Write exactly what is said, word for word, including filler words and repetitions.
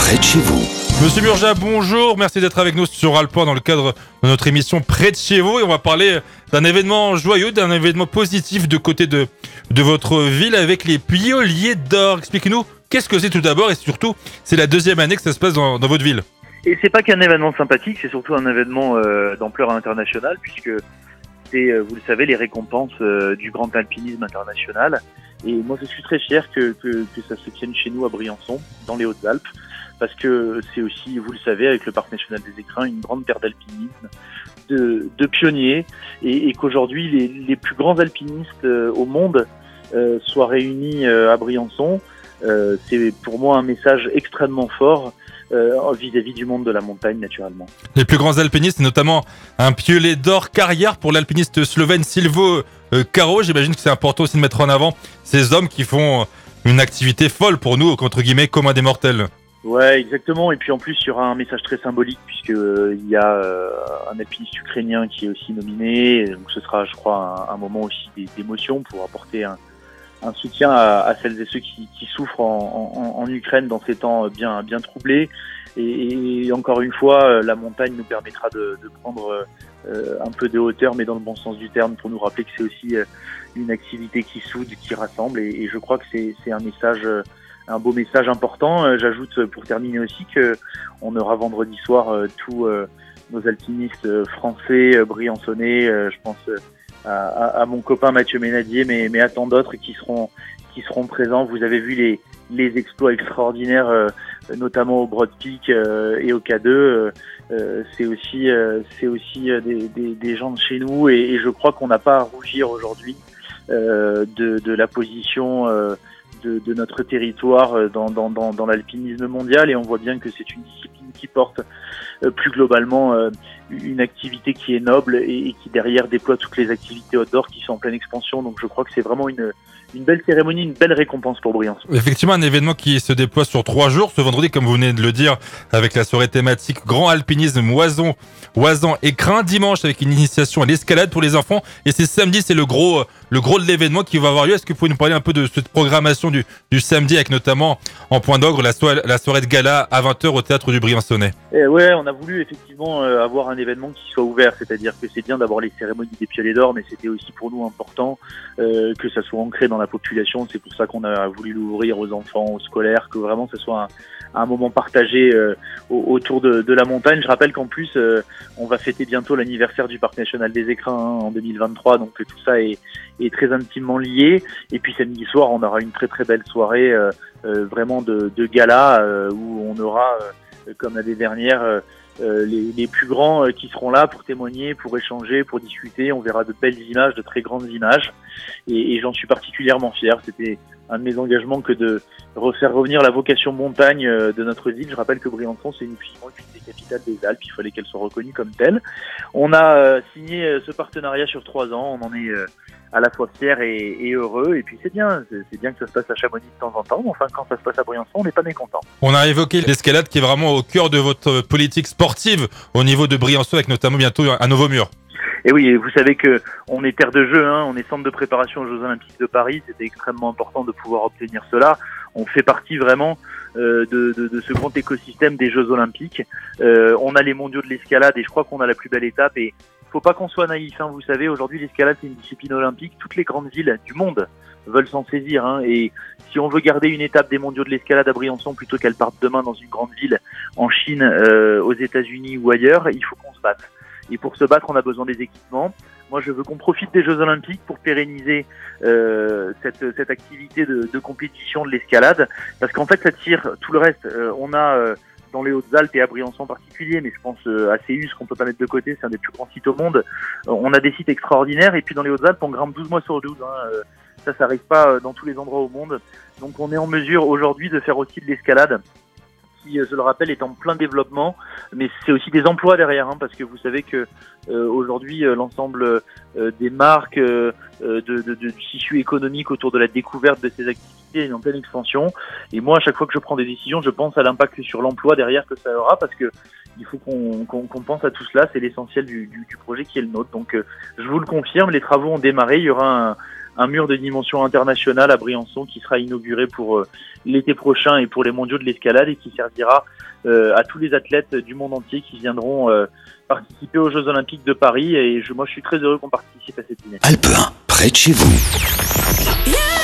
près de chez vous. Monsieur Murja, bonjour, merci d'être avec nous sur Alport dans le cadre de notre émission Près de chez vous. Et on va parler d'un événement joyeux, d'un événement positif de côté de, de votre ville avec les Pioliers d'Or. Expliquez-nous, qu'est-ce que c'est tout d'abord et surtout, c'est la deuxième année que ça se passe dans, dans votre ville. Et c'est pas qu'un événement sympathique, c'est surtout un événement euh, d'ampleur internationale puisque c'est, euh, vous le savez, les récompenses euh, du grand alpinisme international. Et moi, je suis très fier que, que, que ça se tienne chez nous à Briançon, dans les Hautes-Alpes, parce que c'est aussi, vous le savez, avec le Parc national des Écrins, une grande terre d'alpinisme, de, de pionniers, et, et qu'aujourd'hui, les, les plus grands alpinistes euh, au monde euh, soient réunis euh, à Briançon. Euh, c'est pour moi un message extrêmement fort euh, vis-à-vis du monde de la montagne, naturellement. Les plus grands alpinistes, notamment un Piolier d'Or carrière pour l'alpiniste slovène Silvo euh, Caro. J'imagine que c'est important aussi de mettre en avant ces hommes qui font une activité folle pour nous, entre guillemets, commun des mortels. Ouais, exactement. Et puis en plus, il y aura un message très symbolique puisque euh, il y a euh, un alpiniste ukrainien qui est aussi nominé. Donc ce sera, je crois, un, un moment aussi d'émotion pour apporter un, un soutien à, à celles et ceux qui, qui souffrent en, en, en Ukraine dans ces temps bien, bien troublés. Et, et encore une fois, la montagne nous permettra de, de prendre euh, un peu de hauteur, mais dans le bon sens du terme, pour nous rappeler que c'est aussi euh, une activité qui soude, qui rassemble. Et, et je crois que c'est, c'est un message. Euh, Un beau message important. J'ajoute pour terminer aussi que on aura vendredi soir euh, tous euh, nos alpinistes français, euh, briançonnais. Euh, je pense euh, à, à mon copain Mathieu Ménadier, mais, mais à tant d'autres qui seront qui seront présents. Vous avez vu les les exploits extraordinaires, euh, notamment au Broad Peak euh, et au K deux. Euh, c'est aussi euh, c'est aussi des, des, des gens de chez nous et, et je crois qu'on n'a pas à rougir aujourd'hui euh, de, de la position. Euh, De, de notre territoire dans, dans, dans, dans l'alpinisme mondial et on voit bien que c'est une discipline qui porte euh, plus globalement euh, une activité qui est noble et, et qui derrière déploie toutes les activités outdoor qui sont en pleine expansion. Donc je crois que c'est vraiment une, une belle cérémonie, une belle récompense pour Briançon. Effectivement, un événement qui se déploie sur trois jours. Ce vendredi, comme vous venez de le dire, avec la soirée thématique Grand Alpinisme Oison, Oisan Écrin. Dimanche, avec une initiation à l'escalade pour les enfants. Et c'est samedi, c'est le gros, le gros de l'événement qui va avoir lieu. Est-ce que vous pouvez nous parler un peu de cette programmation du, du samedi, avec notamment en point d'orgue la, so- la soirée de gala à vingt heures au théâtre du Briançonnais? Et ouais, on a voulu effectivement euh, avoir un événement qui soit ouvert, c'est-à-dire que c'est bien d'avoir les cérémonies des Pioliers d'Or, mais c'était aussi pour nous important euh, que ça soit ancré dans la population. C'est pour ça qu'on a voulu l'ouvrir aux enfants, aux scolaires, que vraiment ce soit un, un moment partagé euh, autour de, de la montagne. Je rappelle qu'en plus, euh, on va fêter bientôt l'anniversaire du Parc national des Écrins hein, en deux mille vingt-trois, donc tout ça est, est très intimement lié. Et puis samedi soir, on aura une très très belle soirée euh, euh, vraiment de, de gala euh, où on aura, euh, comme l'année dernière, euh, Euh, les, les plus grands euh, qui seront là pour témoigner, pour échanger, pour discuter. On verra de belles images, de très grandes images et, et j'en suis particulièrement fier. C'était un de mes engagements que de refaire revenir la vocation montagne euh, de notre ville. Je rappelle que Briançon, c'est une une des capitales des Alpes, il fallait qu'elle soit reconnue comme telle. On a euh, signé euh, ce partenariat sur trois ans, on en est euh, à la fois fier et, et heureux, et puis c'est bien, c'est, c'est bien que ça se passe à Chamonix de temps en temps, mais enfin quand ça se passe à Briançon, on n'est pas mécontent. On a évoqué l'escalade qui est vraiment au cœur de votre politique sportive au niveau de Briançon, avec notamment bientôt un nouveau mur. Et oui, vous savez que on est terre de jeu, hein, on est centre de préparation aux Jeux Olympiques de Paris, c'était extrêmement important de pouvoir obtenir cela. On fait partie vraiment euh, de, de, de ce grand écosystème des Jeux Olympiques. Euh, on a les mondiaux de l'escalade et je crois qu'on a la plus belle étape et faut pas qu'on soit naïf, hein, vous savez, aujourd'hui l'escalade c'est une discipline olympique, toutes les grandes villes du monde veulent s'en saisir, hein, et si on veut garder une étape des mondiaux de l'escalade à Briançon plutôt qu'elle parte demain dans une grande ville en Chine, euh, aux États-Unis ou ailleurs, il faut qu'on se batte. Et pour se battre, on a besoin des équipements. Moi, je veux qu'on profite des Jeux Olympiques pour pérenniser euh, cette, cette activité de, de compétition de l'escalade, parce qu'en fait, ça tire tout le reste. Euh, on a euh, dans les Hautes-Alpes et à Briançon en particulier, mais je pense euh, à Céus qu'on peut pas mettre de côté, c'est un des plus grands sites au monde. Euh, on a des sites extraordinaires, et puis dans les Hautes-Alpes, on grimpe douze mois sur douze. Hein, euh, ça, ça arrive pas dans tous les endroits au monde. Donc, on est en mesure aujourd'hui de faire aussi de l'escalade, qui, je le rappelle, est en plein développement, mais c'est aussi des emplois derrière, hein, parce que vous savez que euh, aujourd'hui, euh, l'ensemble euh, des marques, euh, de, de, de, du tissu économique autour de la découverte de ces activités est en pleine expansion. Et moi, à chaque fois que je prends des décisions, je pense à l'impact sur l'emploi derrière que ça aura, parce que il faut qu'on, qu'on, qu'on pense à tout cela. C'est l'essentiel du, du, du projet qui est le nôtre. Donc, euh, je vous le confirme, les travaux ont démarré. Il y aura un un mur de dimension internationale à Briançon qui sera inauguré pour euh, l'été prochain et pour les mondiaux de l'escalade et qui servira euh, à tous les athlètes du monde entier qui viendront euh, participer aux Jeux Olympiques de Paris. Et je, moi, je suis très heureux qu'on participe à cette dîner. Alpe un, près de chez vous.